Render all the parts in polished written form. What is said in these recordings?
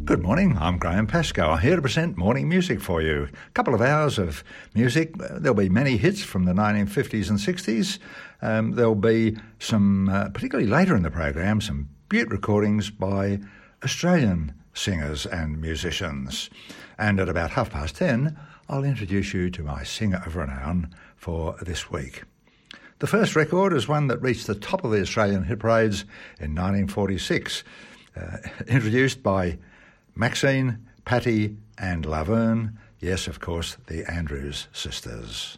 Good morning, I'm Graham Pascoe, here to present morning music for you. A couple of hours of music. There'll be many hits from the 1950s and 60s. There'll be some, particularly later in the program, some Butte recordings by Australian singers and musicians. And at about 10:30, I'll introduce you to my singer of renown for this week. The first record is one that reached the top of the Australian hit parades in 1946, introduced by Maxine, Patty and Laverne, yes, of course, the Andrews Sisters.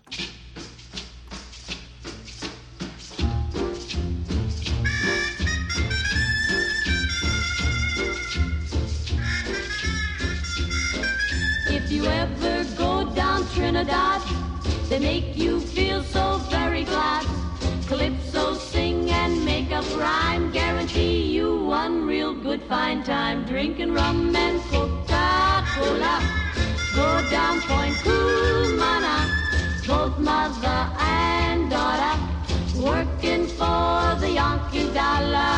If you ever go down Trinidad, they make you feel so very glad. Calypso sing and make up rhyme, guarantee you one real good fine time. Drinking rum and Coca-Cola, go down Point Cumana, both mother and daughter, working for the Yankee dollar.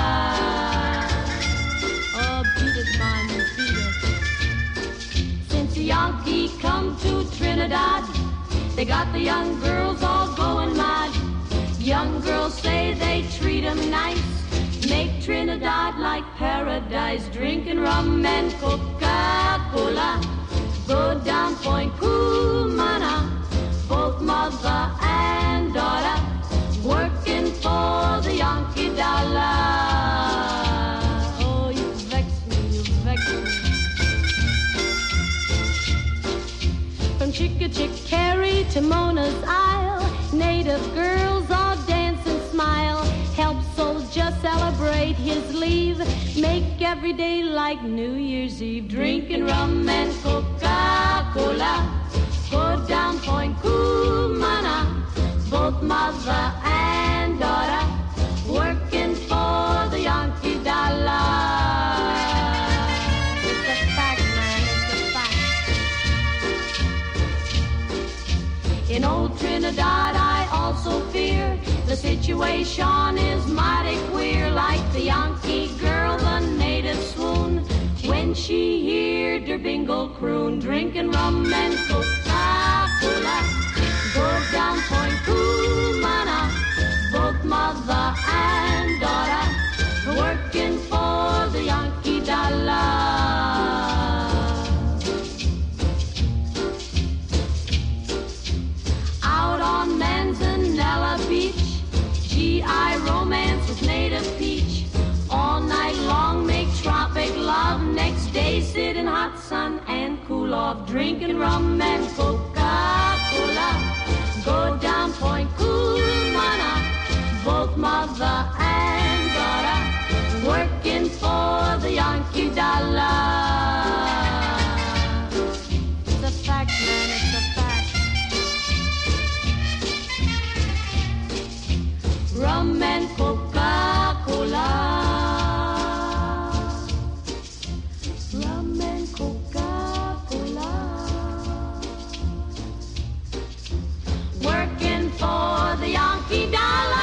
Oh, beat it, man, beat it. Since the Yankee come to Trinidad, they got the young girls all going mad. Young girls say they treat 'em nice, make Trinidad like paradise. Drinking rum and Coca-Cola, go down Point Cumana, both mother and daughter, working for the Yankee dollar. Oh, you vex me, you vex me. From Chickahominy to Mona's Isle, native girls all dance and smile. Help soldier celebrate his leave, make every day like New Year's Eve. Drinking rum and Coca-Cola, go down Point Cumana, both mother and daughter, working for the Yankee dollar. It's a fact, man, it's a fact. In old Trinidad I also fear the situation is mighty queer. Like the Yankee girl, the native swoon when she heard her bingle croon. Drinking rum and Coca-Cola, go down Point Cumana, both mother and daughter, working for the Yankee dollar. Out on Manzanella Beach, GI romance with native peach. All night long make tropic love, next day sit in hot sun and cool off. Drinking rum and Coca-Cola, go down Point Cumana, both mother and daughter, working for the Yankee dollar. It's a fact, man, it's a fact. Rum and Coca-Cola, rum and Coca-Cola, working for the Yankee dollar.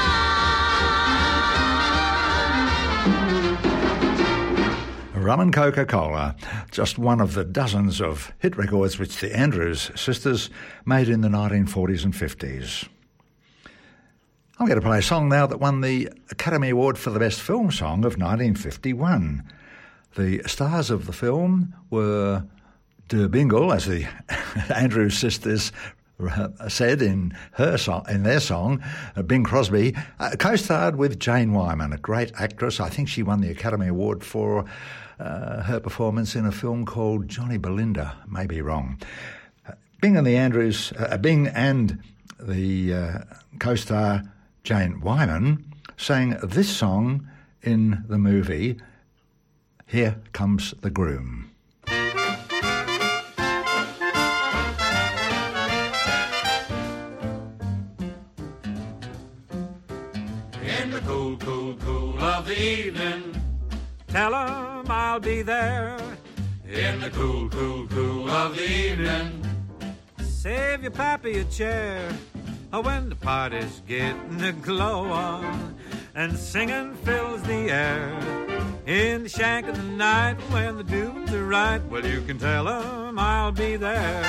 Rum and Coca-Cola, just one of the dozens of hit records which the Andrews Sisters made in the 1940s and 50s. I'm going to play a song now that won the Academy Award for the Best Film Song of 1951. The stars of the film were Der Bingle, as the Andrews Sisters said in their song, Bing Crosby, co-starred with Jane Wyman, a great actress. I think she won the Academy Award for her performance in a film called Johnny Belinda. May be wrong. Bing and the co-star Jane Wyman sang this song in the movie Here Comes the Groom. In the cool, cool, cool of the evening, tell 'em I'll be there. In the cool, cool, cool of the evening, save your pappy a chair. When the party's getting a glow on and singing fills the air, In the shank of the night when the dudes are right, well, you can tell 'em I'll be there.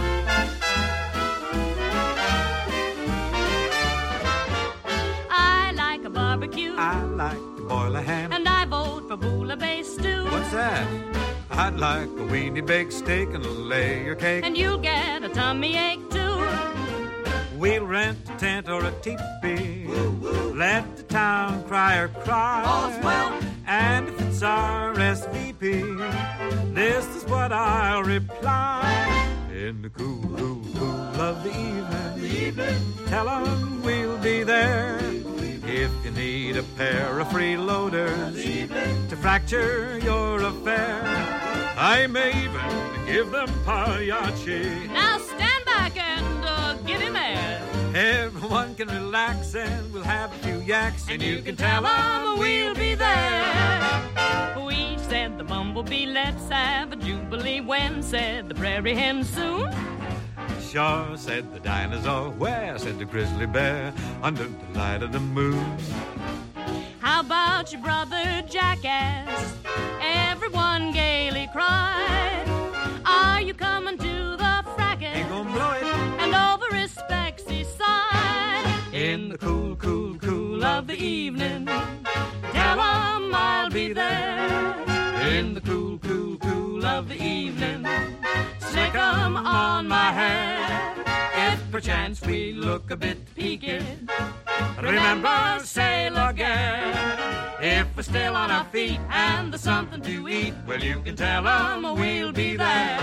I like a barbecue. I like to boil a ham. And I vote for bouillabaisse stew. What's that? I'd like a weenie baked steak and a layer cake. And you'll get a tummy ache too. We'll rent a tent or a teepee. Let the town crier cry. All's well. And if it's RSVP, this is what I'll reply. In the cool, cool, cool of the evening, tell 'em we'll be there. If you need a pair of freeloaders to fracture your affair, I may even give them pagliacci. Now stand back and give him air. Everyone can relax and we'll have a few yaks, and you can tell 'em we'll be there. We said the bumblebee, let's have a jubilee. When said the prairie hen soon? Sure, said the dinosaur. Where, said the grizzly bear, under the light of the moon. How about your brother jackass? Everyone gaily cried. Are you coming to the fracas? Ain't gonna blow it. And over his specs he sighed. In the cool, cool, cool of the evening, tell 'em I'll be there. In the cool, cool, cool of the evening, stick 'em on my hair. If perchance we look a bit peaked, remember Sailor Gare. If we're still on our feet and there's something to eat, well, you can tell 'em we'll be there.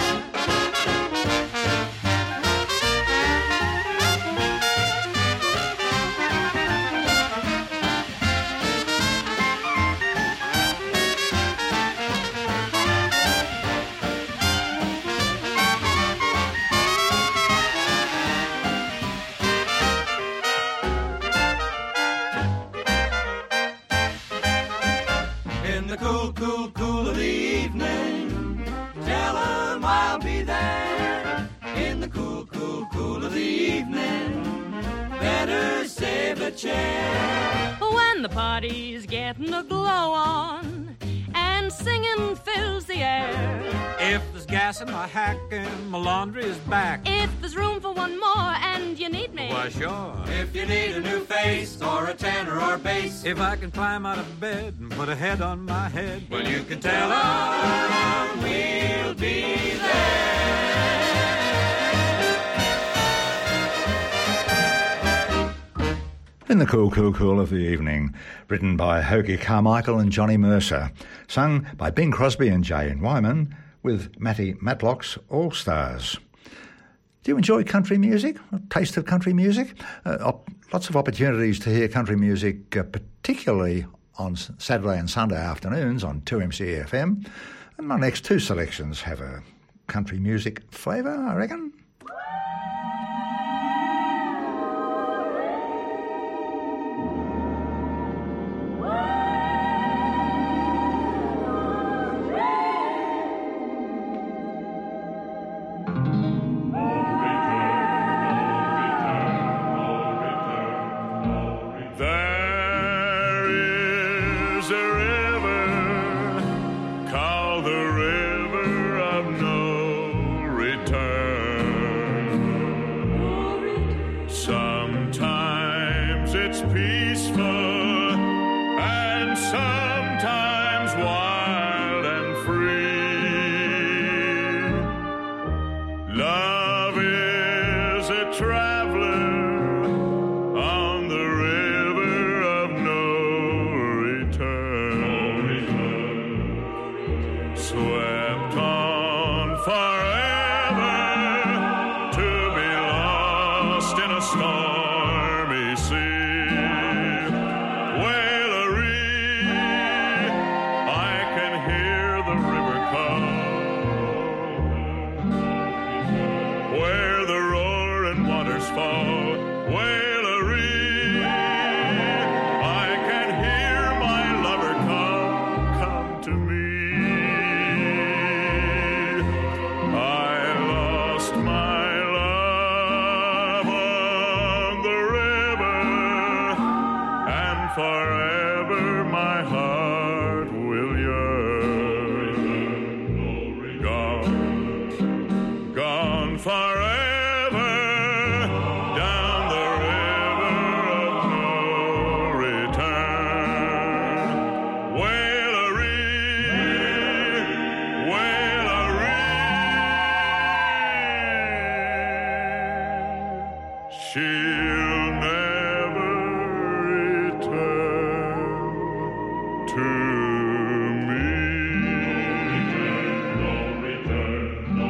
In the cool, cool, cool of the evening, tell 'em I'll be there. In the cool, cool, cool of the evening, better save a chair. When the party's getting a glow on and singing fills the air. If there's gas in my hack and my laundry is back, If there's room for one more and you need me, why sure. If you need a new face or a tenor or bass, if I can climb out of bed and put a head on my head, well, you can tell 'em we'll be there. In the cool, cool, cool of the evening, written by Hoagie Carmichael and Johnny Mercer, sung by Bing Crosby and Jane Wyman, with Matty Matlock's All Stars. Do you enjoy country music? A taste of country music? Lots of opportunities to hear country music, particularly on Saturday and Sunday afternoons on 2MCFM. And my next two selections have a country music flavour, I reckon. forever down the river of no return. She'll never return to me. No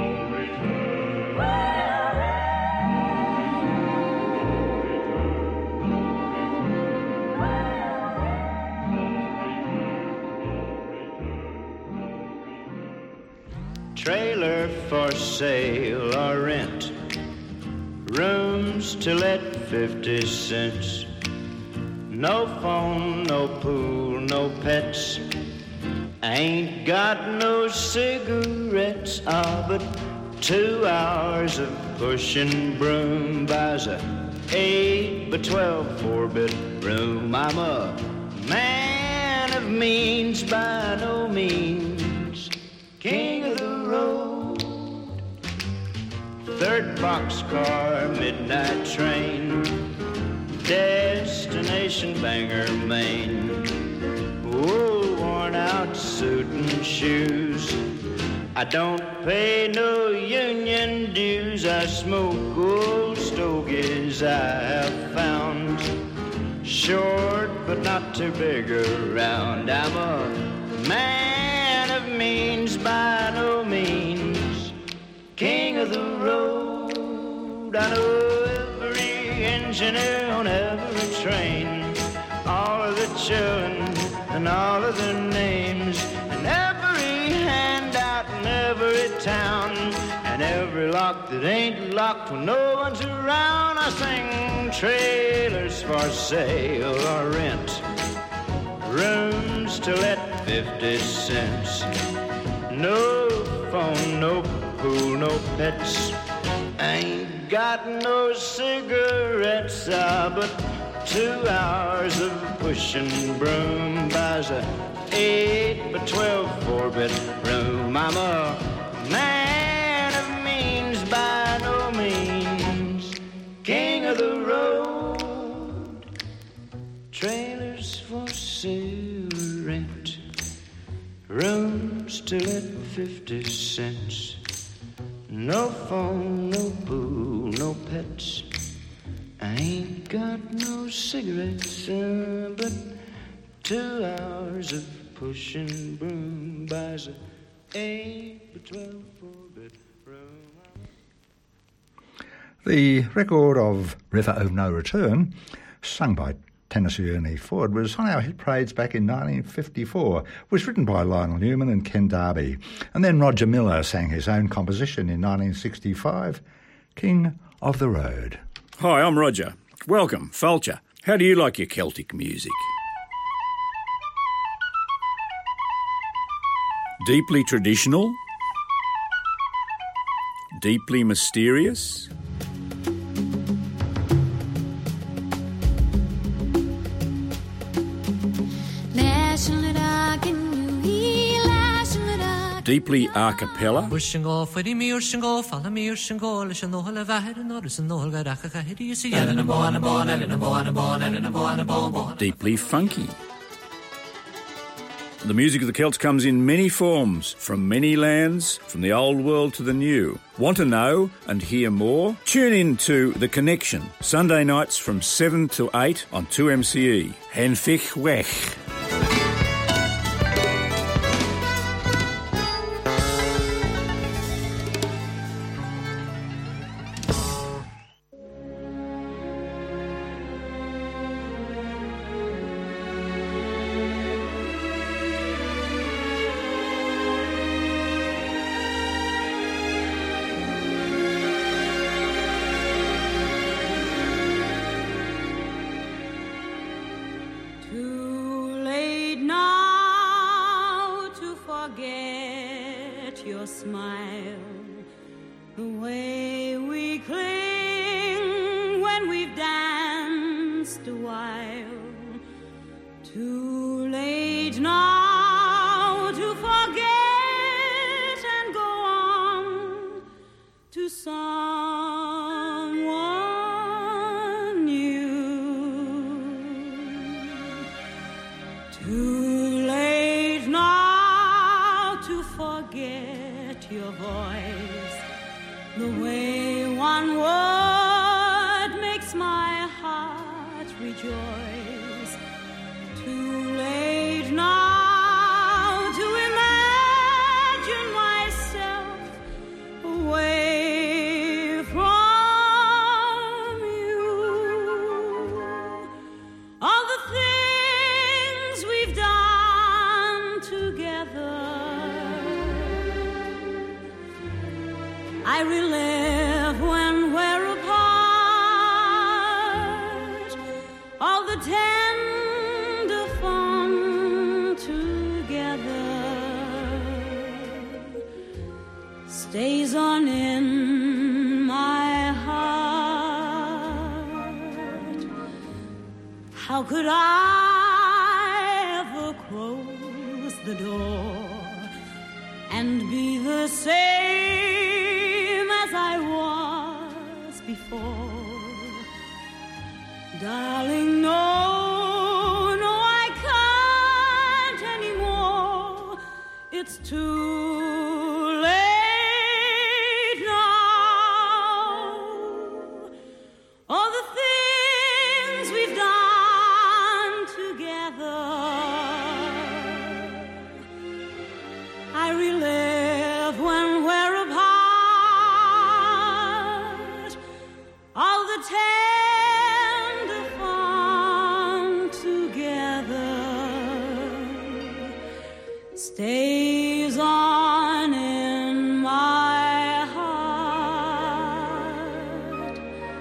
Trailer for sale or rent, rooms to let 50 cents. No phone, no pool, no pets. Ain't got no cigarettes. But 2 hours of pushing broom buys a 8 by 12 4-bedroom. I'm a man of means by no means, king of the road. 3rd boxcar, midnight train, destination Bangor, Maine. Wool worn out suit and shoes. I don't pay no union dues. I smoke old stogies I have found, short but not too big around. I'm a man of means by no means, king of the road. I know every engineer on every train, all of the children and all of their names, and every handout in every town, and every lock that ain't locked when no one's around. I sing trailers for sale or rent, rooms to let 50 cents. No phone, no pool, no pets. Ain't got no cigarettes. But 2 hours of pushing broom buys a 8 by 12 4-bedroom. I'm a man of means by no means, king of the road. Trailers for sale or rent, rooms to let 50 cents. No phone, no pool, no pets. I ain't got no cigarettes, but 2 hours of pushing broom buys a 8 by 12 4-bedroom. The record of River of No Return, sung by Tennessee Ernie Ford, was on our hit parades back in 1954, was written by Lionel Newman and Ken Darby. And then Roger Miller sang his own composition in 1965, King of the Road. Hi, I'm Roger. Welcome, Fulcher. How do you like your Celtic music? Deeply traditional? Deeply mysterious? Deeply a cappella? Deeply funky? The music of the Celts comes in many forms, from many lands, from the old world to the new. Want to know and hear more? Tune in to The Connection, Sunday nights from 7 to 8 on 2MCE. Henfich Wech. Song Too late now to forget your voice. The way one word makes my heart rejoice. Too late now to imagine myself away from you. All the things we've done together, I relive when we're apart. All the tender fun together stays on in my heart. How could I ever close the door and be the same as I was before? Darling, no, I can't anymore. It's too late now. All the things we've done together, I relive when we're apart. All the tender fun together stays on in my heart.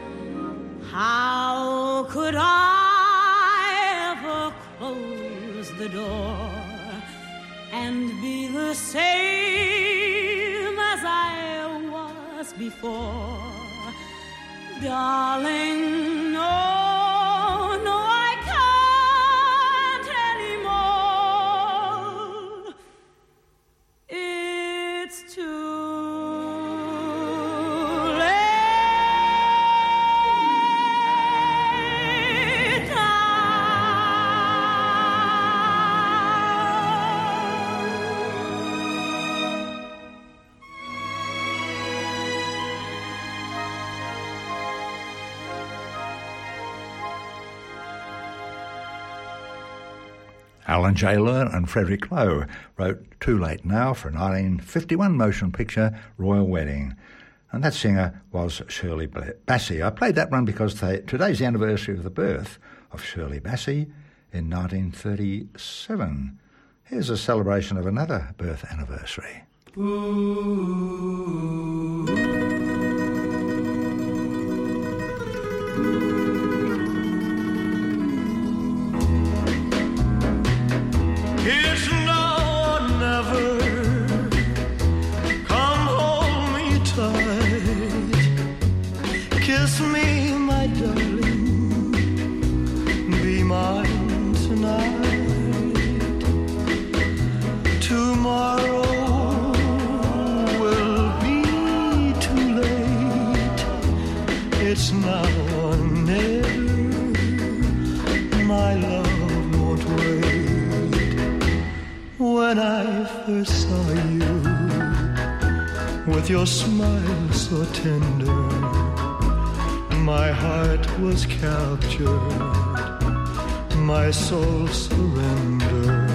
How could I ever close the door and be the same as I was before? Darling, no, I can't anymore. It's too late Alan Jaylor and Frederick Lowe wrote Too Late Now for a 1951 motion picture, Royal Wedding. And that singer was Shirley Bassey. I played that one because today's the anniversary of the birth of Shirley Bassey in 1937. Here's a celebration of another birth anniversary. It's now or never. Come hold me tight. Kiss me, my darling. Be mine tonight. Tomorrow will be too late. It's now or never. My love won't wait. When I first saw you, with your smile so tender, my heart was captured, my soul surrendered.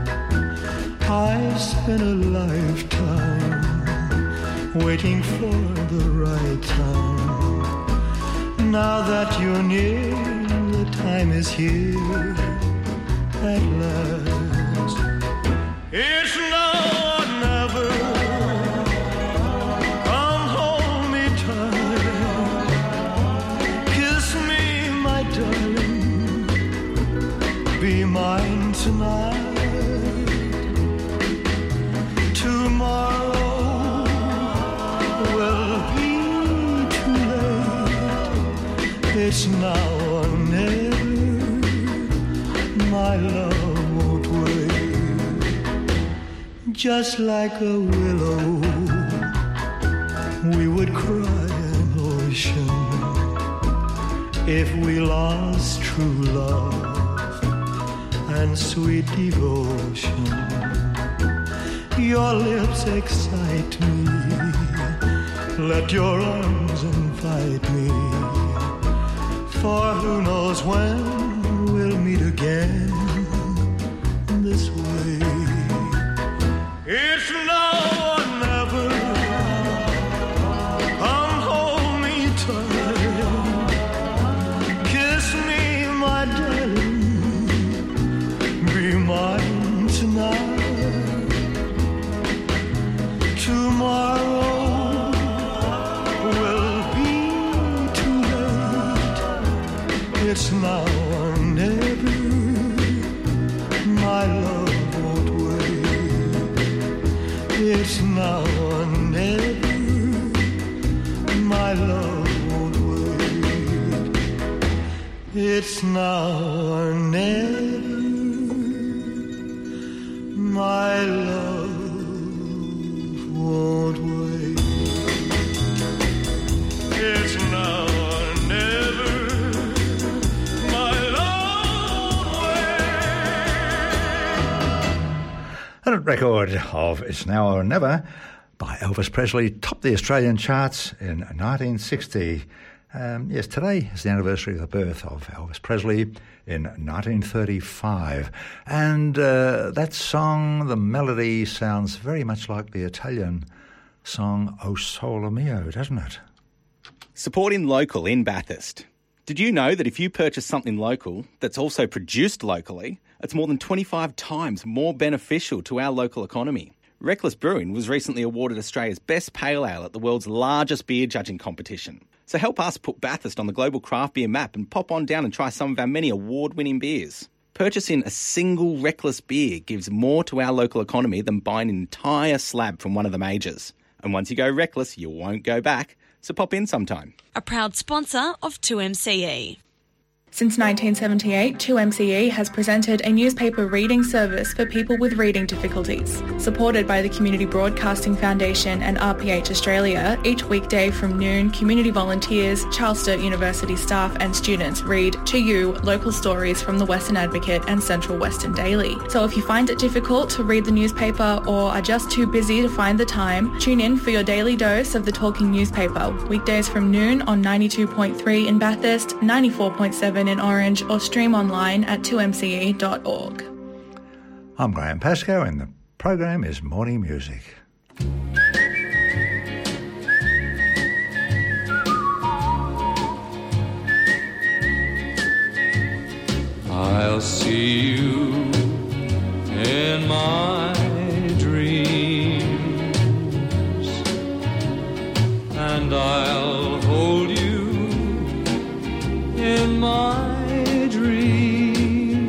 I spent a lifetime waiting for the right time. Now that you're near, the time is here at last. It's now or never. Come hold me tight. Kiss me, my darling. Be mine tonight. Tomorrow will be too late. It's now or never. My love won't wait. Just like a willow, we would cry an ocean if we lost true love and sweet devotion. Your lips excite me. Let your arms invite me. For who knows when we'll meet again this way. It's now or never. Come hold me tight. Kiss me, my darling. Be mine tonight. Tomorrow will be too late. It's now or never. My love won't wait. It's now or never. My love won't wait. It's now or never. My love won't wait. It's now or never. My love won't wait. A record of It's Now or Never by Elvis Presley topped the Australian charts in 1960. Yes, today is the anniversary of the birth of Elvis Presley in 1935. And that song, the melody, sounds very much like the Italian song O Sole Mio, doesn't it? Supporting local in Bathurst. Did you know that if you purchase something local that's also produced locally, it's more than 25 times more beneficial to our local economy? Reckless Brewing was recently awarded Australia's Best Pale Ale at the world's largest beer judging competition. So help us put Bathurst on the global craft beer map and pop on down and try some of our many award-winning beers. Purchasing a single Reckless beer gives more to our local economy than buying an entire slab from one of the majors. And once you go Reckless, you won't go back. So pop in sometime. A proud sponsor of 2MCE. Since 1978, 2MCE has presented a newspaper reading service for people with reading difficulties. Supported by the Community Broadcasting Foundation and RPH Australia, each weekday from noon, community volunteers, Charles Sturt University staff and students read to you local stories from the Western Advocate and Central Western Daily. So if you find it difficult to read the newspaper or are just too busy to find the time, tune in for your daily dose of the talking newspaper, weekdays from noon on 92.3 in Bathurst, 94.7 in Orange, or stream online at 2mce.org. I'm Graham Pascoe and the program is Morning Music. I'll see you in my dreams, and I'll hold you in my dreams.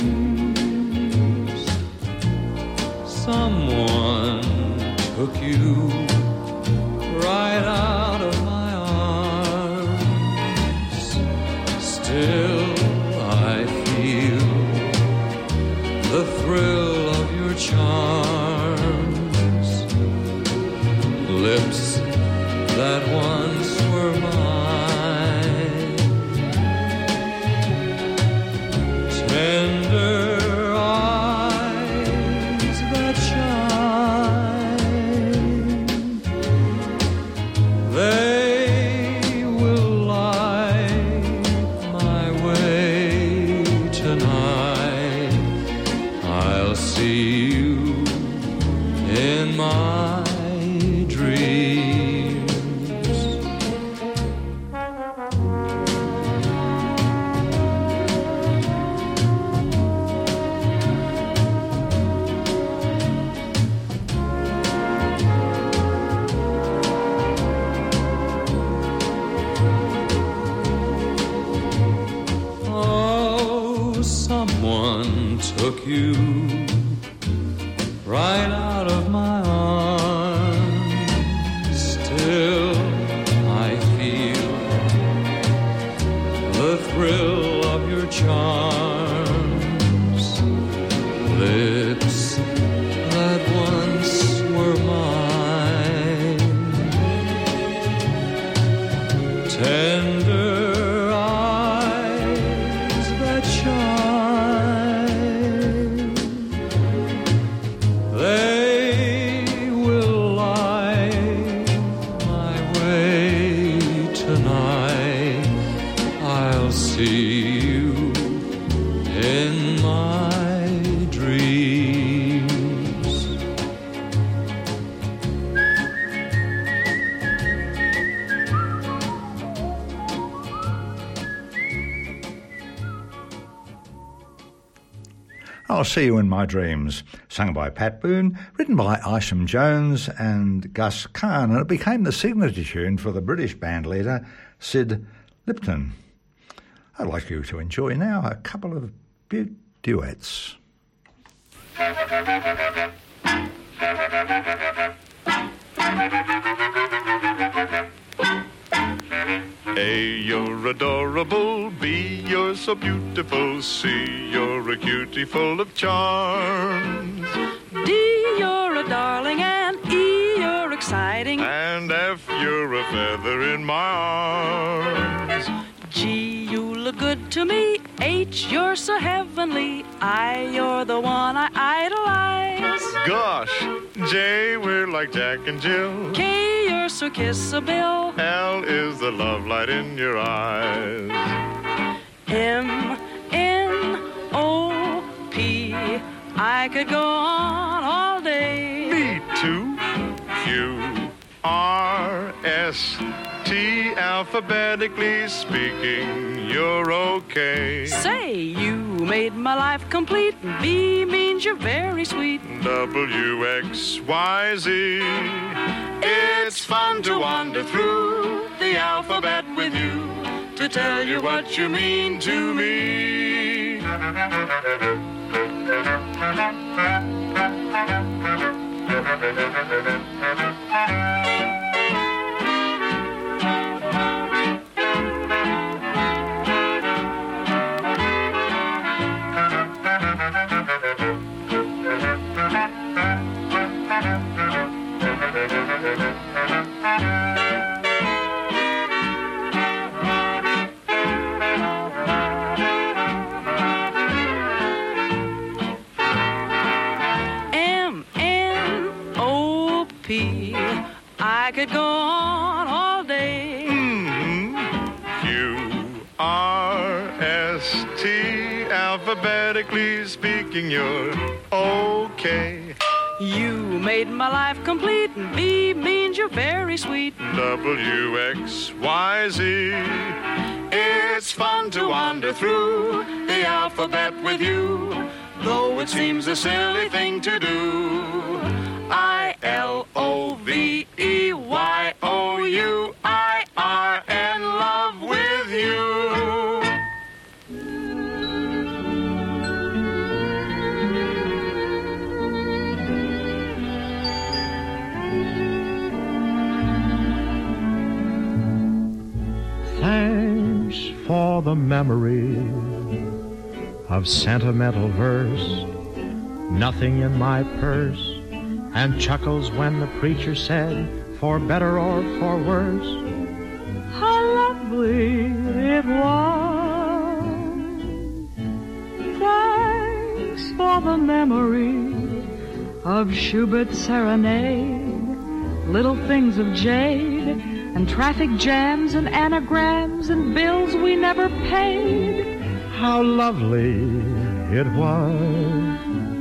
Someone took you right out of my arms. Still I feel the thrill of your charms. Lips that once were mine, tender eyes that shine, they will light my way tonight. I'll see you in my dreams. Oh, someone took you right out of my arms. Still I feel the thrill of your charms. Lips that once were mine, tender eyes that shine, I'll See You in My Dreams, sung by Pat Boone, written by Isham Jones and Gus Kahn, and it became the signature tune for the British band leader Sid Lipton. I'd like you to enjoy now a couple of duets. A, you're adorable. B, you're so beautiful. C, you're a cutie full of charms. D, you're a darling, and E, you're exciting. And F, you're a feather in my arms. G, you look good to me. H, you're so heavenly. I, you're the one I idolize. Gosh, J, we're like Jack and Jill. K, you're so kissable. L is the love light in your eyes. M, N, O, P, I could go on all day. Me too. Q, R, S, T, alphabetically speaking, you're okay. Say, you made my life complete. B means you're very sweet. W, X, Y, Z. It's fun to wander through the alphabet with you to tell you what you mean to me. M-N-O-P, I could go on all day. Q-R-S-T, alphabetically speaking, you're okay. You made my life complete, and B means you're very sweet. W-X-Y-Z. It's fun to wander through the alphabet with you, though it seems a silly thing to do. I-L-O-V-E-Y-O-U-I-R-N, love with you. Thanks for the memory of sentimental verse, nothing in my purse, and chuckles when the preacher said, for better or for worse. How lovely it was. Thanks for the memory of Schubert's serenade, little things of jade, and traffic jams and anagrams and bills we never paid. How lovely it was.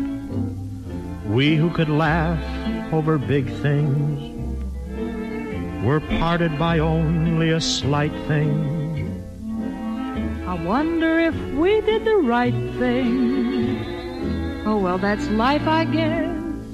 We who could laugh over big things were parted by only a slight thing. I wonder if we did the right thing. Oh, well, that's life, I guess.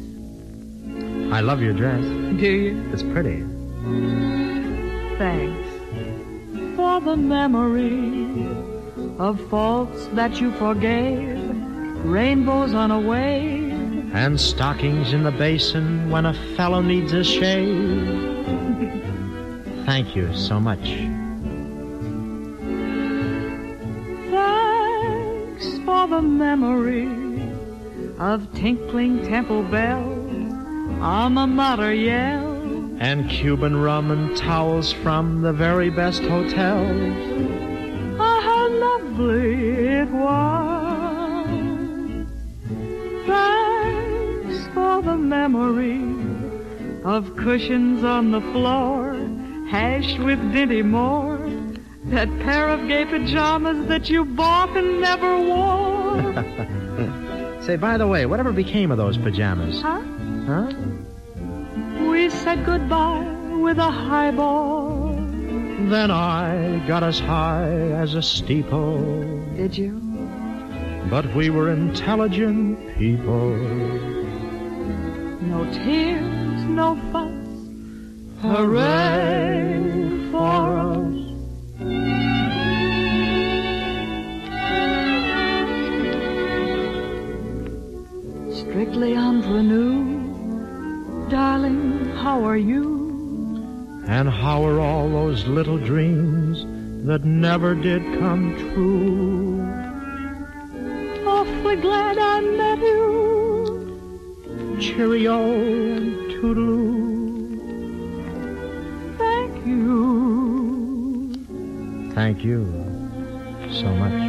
I love your dress. Do you? It's pretty. Thanks for the memory of faults that you forgave, rainbows on a wave, and stockings in the basin when a fellow needs a shave. Thank you so much. Thanks for the memory of tinkling temple bells, alma mater yell, and Cuban rum and towels from the very best hotels. Oh, how lovely it was. Thanks for the memory of cushions on the floor, hashed with Dinty Moore, that pair of gay pajamas that you bought and never wore. Say, by the way, whatever became of those pajamas? Huh? Huh? We said goodbye with a highball. Then I got as high as a steeple. Did you? but we were intelligent people. No tears, no fuss, hooray for us. Strictly ingenue, darling, how are you? And how are all those little dreams that never did come true? Awfully glad I met you. Cheerio and toodaloo. Thank you. Thank you so much.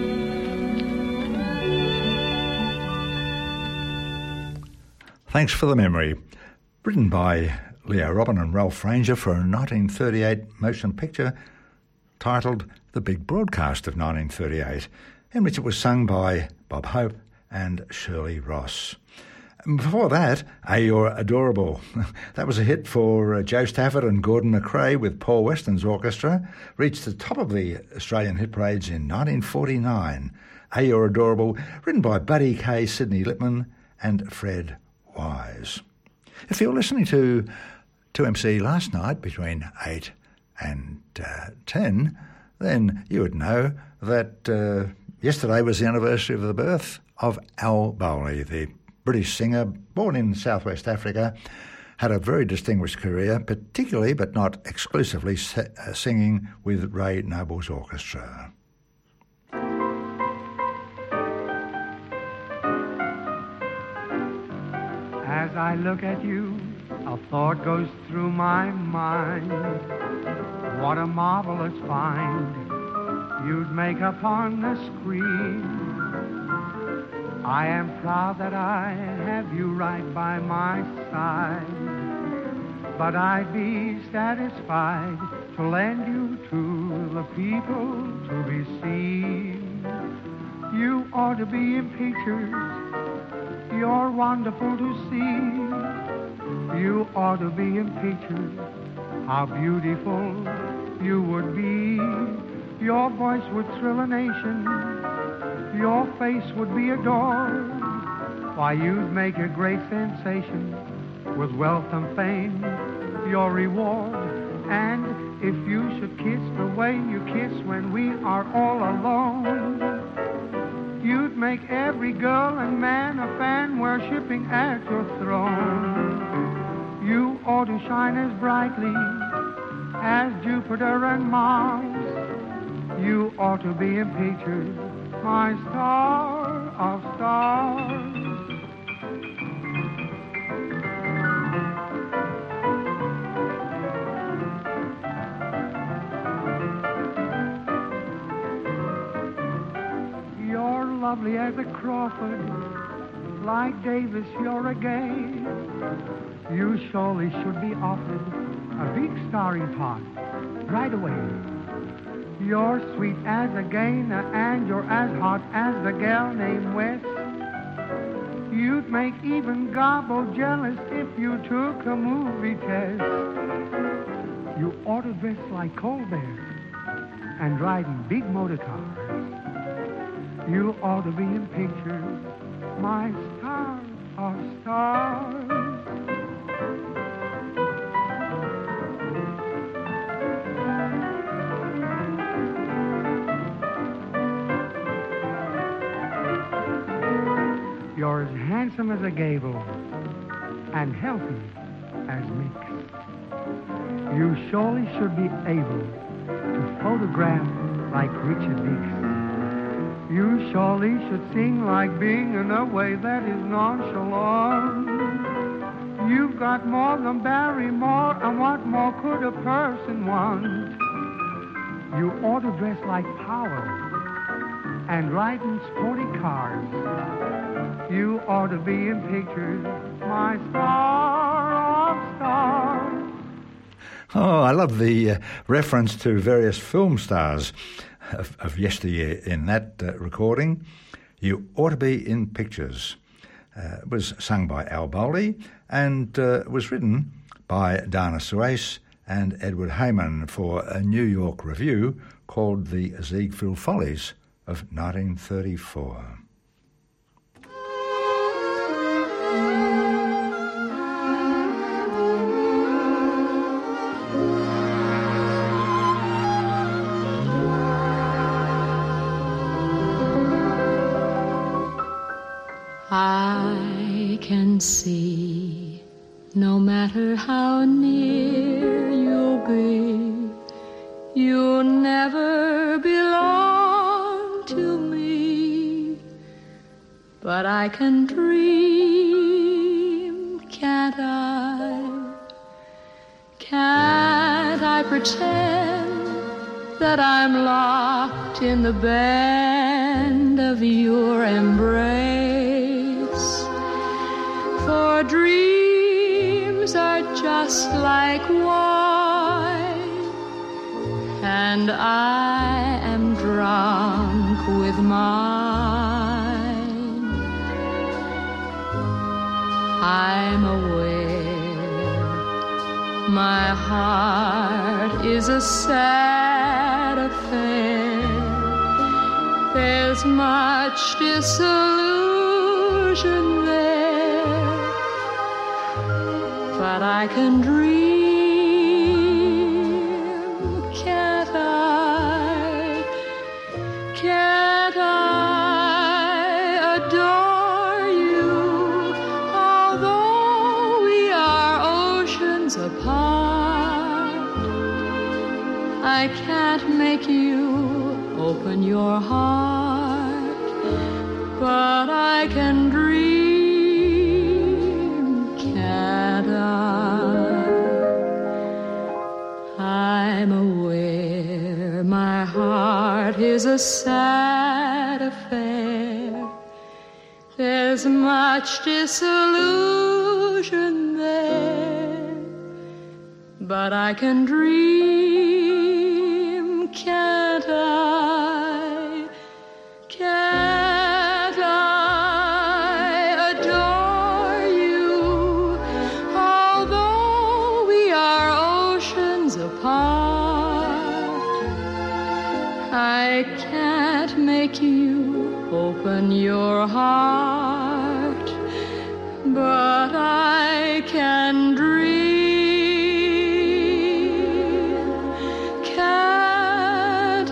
Thanks for the Memory, written by Leo Robin and Ralph Ranger for a 1938 motion picture titled The Big Broadcast of 1938, in which it was sung by Bob Hope and Shirley Ross. And before that, Are You're Adorable. That was a hit for Joe Stafford and Gordon McRae with Paul Weston's orchestra, reached the top of the Australian hit parades in 1949. Are You're Adorable, written by Buddy Kay, Sidney Lipman and Fred Wise. If you're listening to 2MC last night between 8 and 10, then you would know that yesterday was the anniversary of the birth of Al Bowley, the British singer born in Southwest Africa, had a very distinguished career, particularly but not exclusively singing with Ray Noble's orchestra. As I look at you, a thought goes through my mind. What a marvelous find you'd make upon the screen. I am proud that I have you right by my side, but I'd be satisfied to lend you to the people to be seen. You ought to be in pictures, you're wonderful to see. You ought to be in pictures, how beautiful you would be. Your voice would thrill a nation, your face would be adored. Why, you'd make a great sensation with wealth and fame, your reward. And if you should kiss the way you kiss when we are all alone, you'd make every girl and man a fan worshipping at your throne. You ought to shine as brightly as Jupiter and Mars. You ought to be in pictures, my star of stars. You're lovely as a Crawford, like Davis, you're a gay. You surely should be offered a big starring part right away. You're sweet as a gainer and you're as hot as the gal named West. You'd make even Garbo jealous if you took a movie test. You ought to dress like Colbert and ride in big motor cars. You ought to be in pictures, my star of stars. You're as handsome as a Gable and healthy as Mix. You surely should be able to photograph like Richard Dix. You surely should sing like Bing in a way that is nonchalant. You've got more than Barrymore, and what more could a person want? You ought to dress like Power and ride in sporty cars. You ought to be in pictures, my star of stars. Oh, I love the reference to various film stars of yesteryear in that recording. You ought to be in pictures. It was sung by Al Bowley and was written by Dana Suace and Edward Heyman for a New York review called The Ziegfeld Follies of 1934. can see, no matter how near you'll be, you'll never belong to me. But I can dream, can't I? Can't I pretend that I'm locked in the band of your embrace? For dreams are just like wine, and I am drunk with mine. I'm aware my heart is a sad affair. There's much disillusion there, but I can dream, can't I? Can't I adore you, although we are oceans apart? I can't make you open your heart, but I can dream, can't I? I'm aware my heart is a sad affair. There's much disillusion there, but I can dream, can't I? Can't I adore you, although we are oceans apart? I can't make you open your heart, but I can dream. Can't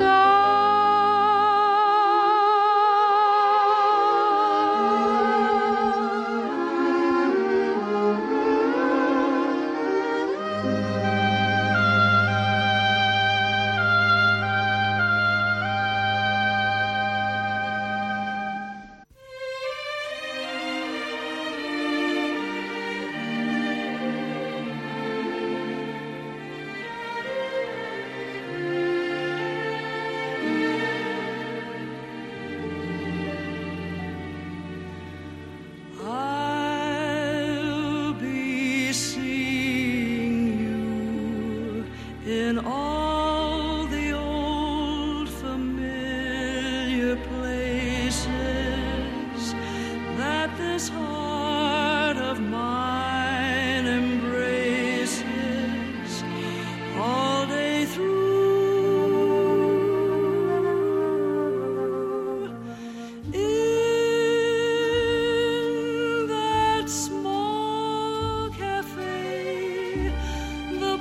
I'll be seeing you in all the old familiar places that this heart of mine embraces all day through. In that small cafe, the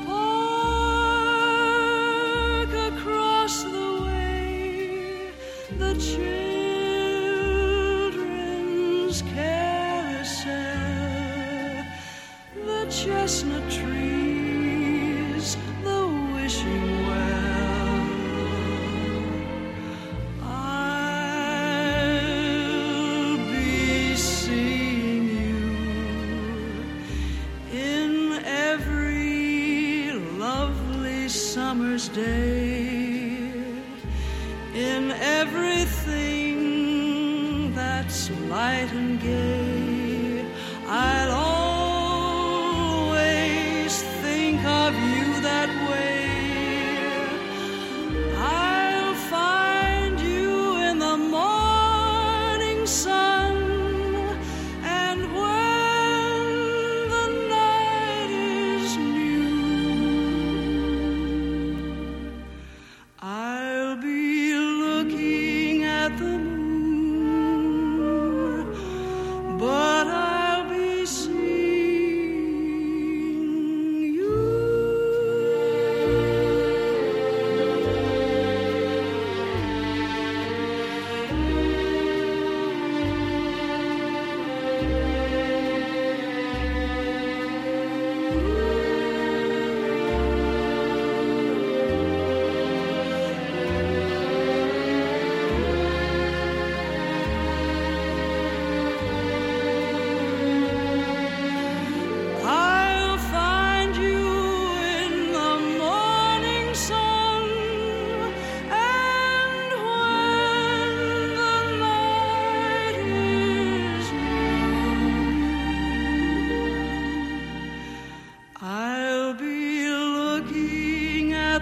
park across the way, the children's carousel, the chestnut trees, the wishing well. I'll be seeing you in every lovely summer's day, in everything that's light and gay. I'll always think of you that way. I'll find you in the morning sun, and when the night is new, I'll be looking at the moon, but I'll be seeing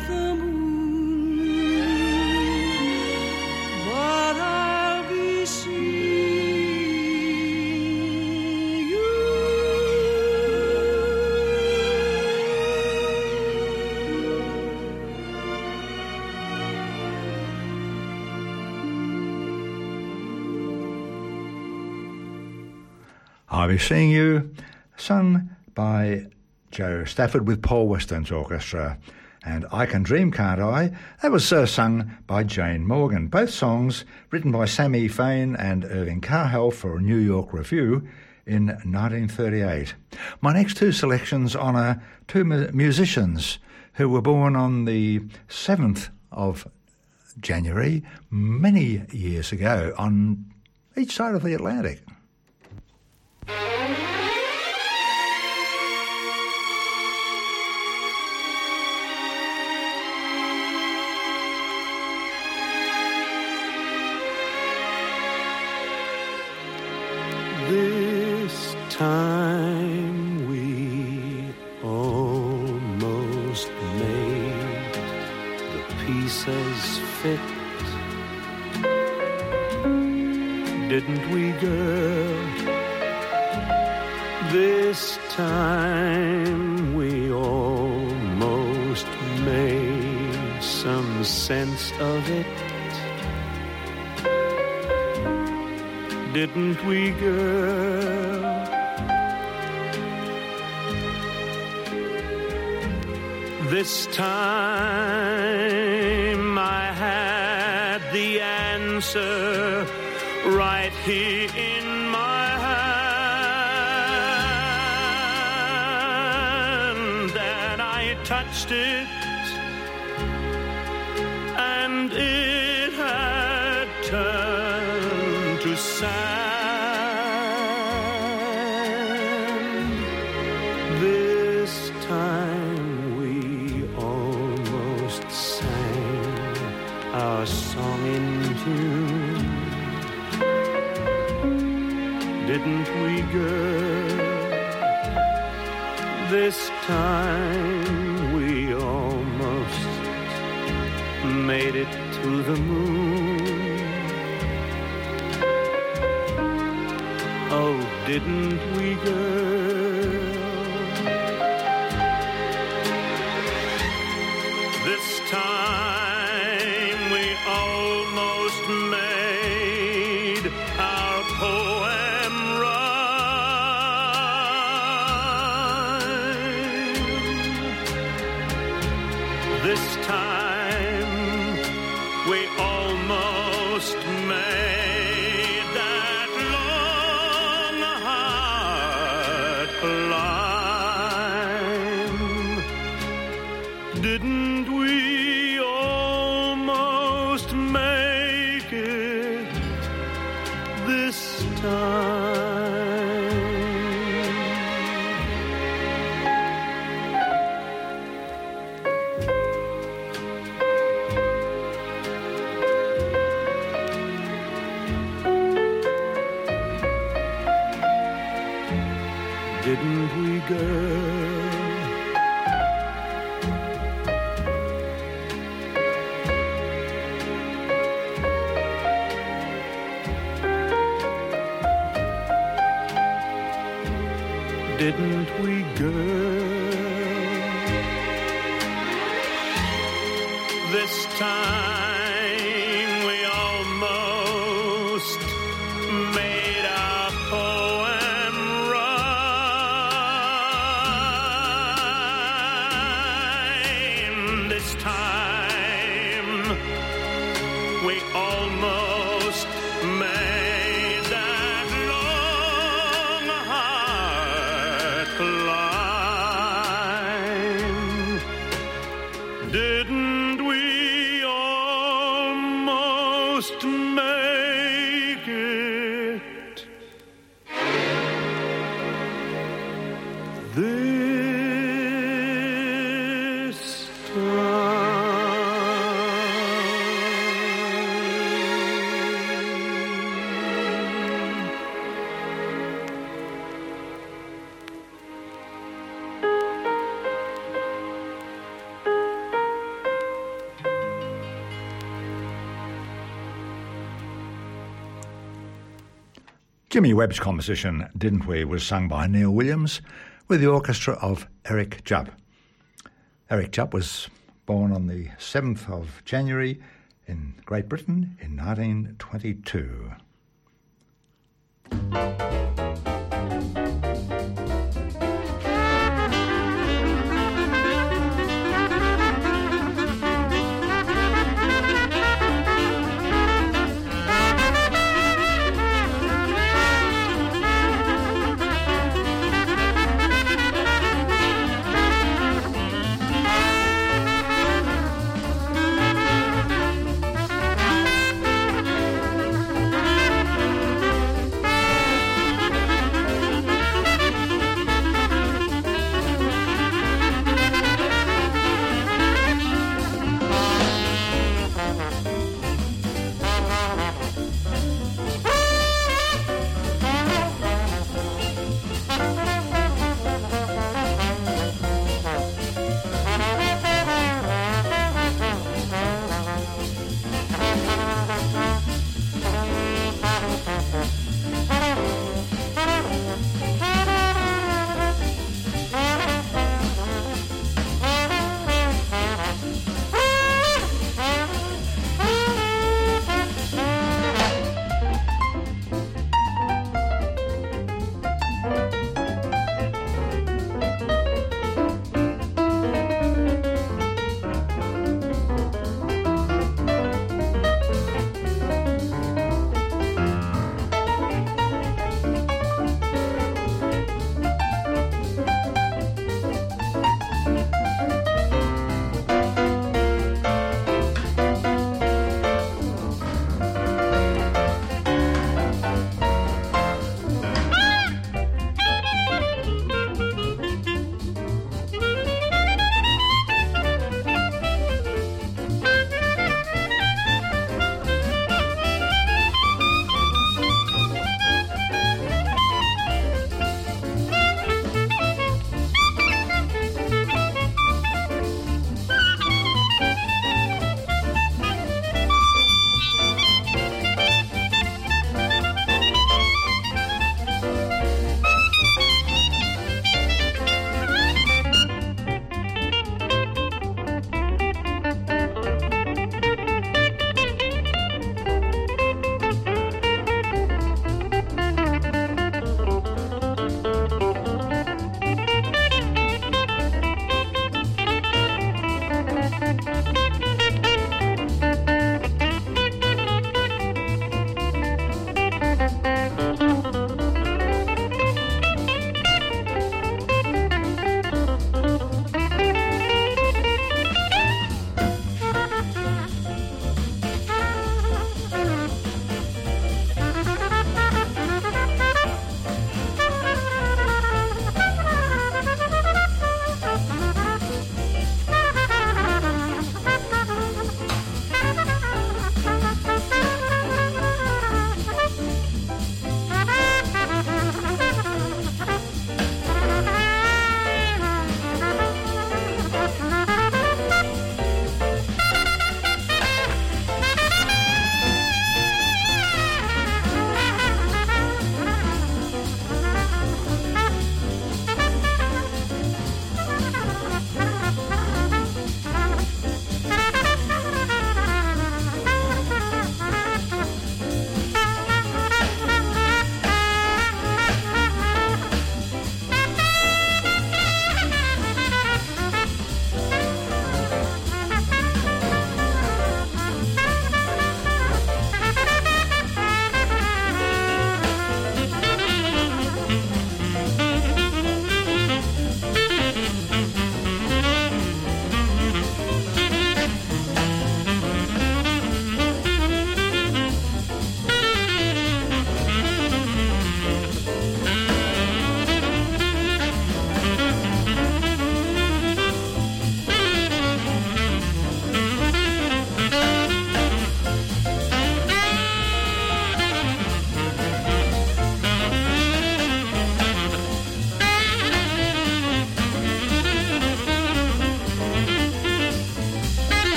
the moon, but I'll be seeing you. I'll Be Seeing You, sung by Joe Stafford with Paul Weston's orchestra. And I Can Dream, Can't I? That was sung by Jane Morgan. Both songs written by Sammy Fain and Irving Carhell for New York Review in 1938. My next two selections honour two musicians who were born on the 7th of January many years ago on each side of the Atlantic. This time we almost made the pieces fit. Didn't we, girl? This time we almost made some sense of it. Didn't we, girl? This time I had the answer right here in my hand, and I touched it, and it had turned to sand. This time we almost sang our song in tune. Didn't we, girl? This time we almost made it to the moon. Oh, didn't we, girl? This time we almost made our poem rhyme. This time we almost made that long, hard climb. Didn't we almost make it this time? Didn't we, girl? Didn't we, girl? This time we almost made our poem rhyme. This time we almost made that long, hard climb. Didn't we almost make it this time? Jimmy Webb's composition, Didn't We, was sung by Neil Williams with the orchestra of Eric Jupp. Eric Jupp was born on the 7th of January in Great Britain in 1922.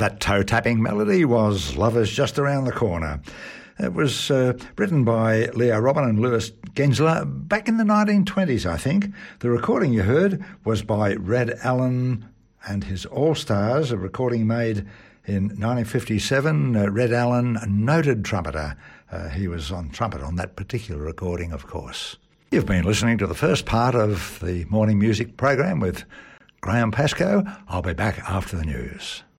That toe-tapping melody was Love Is Just Around the Corner. It was written by Leo Robin and Louis Gensler back in the 1920s, I think. The recording you heard was by Red Allen and his All-Stars, a recording made in 1957. Red Allen, a noted trumpeter. He was on trumpet on that particular recording, of course. You've been listening to the first part of the morning music program with Graham Pascoe. I'll be back after the news.